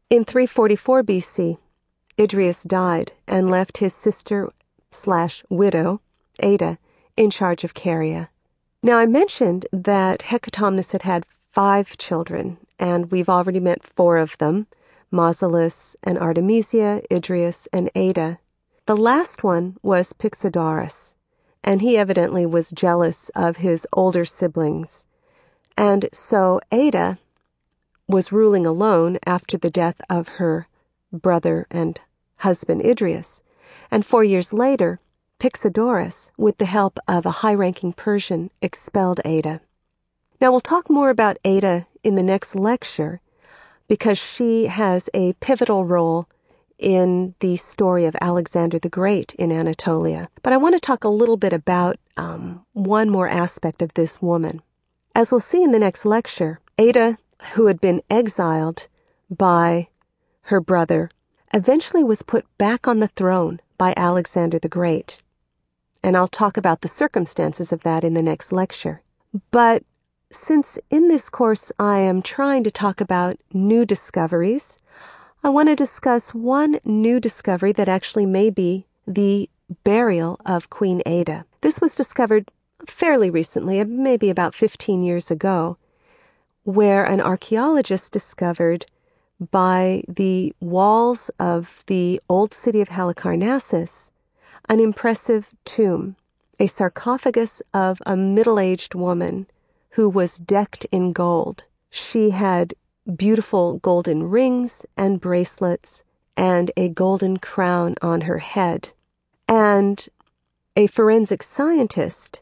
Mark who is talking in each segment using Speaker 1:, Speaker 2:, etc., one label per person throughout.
Speaker 1: In 344 BC, Idrius died and left his sister/widow, Ada, in charge of Caria. Now, I mentioned that Hecatomnus had 5 children, and we've already met 4 of them, Mausolus and Artemisia, Idrius, and Ada. The last one was Pixodorus, and he evidently was jealous of his older siblings. And so Ada was ruling alone after the death of her brother and husband Idrius. And 4 years later, Pixodorus, with the help of a high-ranking Persian, expelled Ada. Now, we'll talk more about Ada in the next lecture because she has a pivotal role in the story of Alexander the Great in Anatolia. But I want to talk a little bit about one more aspect of this woman. As we'll see in the next lecture, Ada, who had been exiled by her brother, eventually was put back on the throne by Alexander the Great. And I'll talk about the circumstances of that in the next lecture. But since in this course I am trying to talk about new discoveries, I want to discuss one new discovery that actually may be the burial of Queen Ada. This was discovered fairly recently, maybe about 15 years ago, where an archaeologist discovered by the walls of the old city of Halicarnassus an impressive tomb, a sarcophagus of a middle-aged woman who was decked in gold. She had beautiful golden rings and bracelets and a golden crown on her head. And a forensic scientist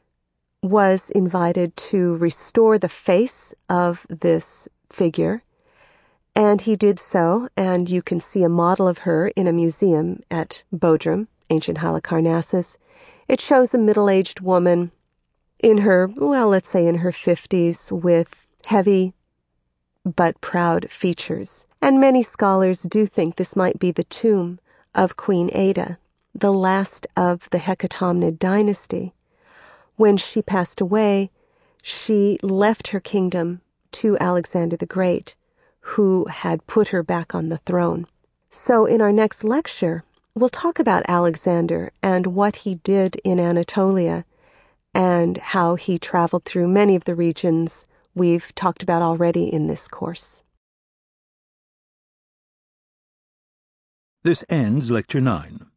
Speaker 1: was invited to restore the face of this figure, and he did so, and you can see a model of her in a museum at Bodrum, ancient Halicarnassus. It shows a middle-aged woman in her, well, let's say in her 50s, with heavy but proud features. And many scholars do think this might be the tomb of Queen Ada, the last of the Hecatomnid dynasty. When she passed away, she left her kingdom to Alexander the Great, who had put her back on the throne. So in our next lecture, we'll talk about Alexander and what he did in Anatolia and how he traveled through many of the regions we've talked about already in this course.
Speaker 2: This ends Lecture 9.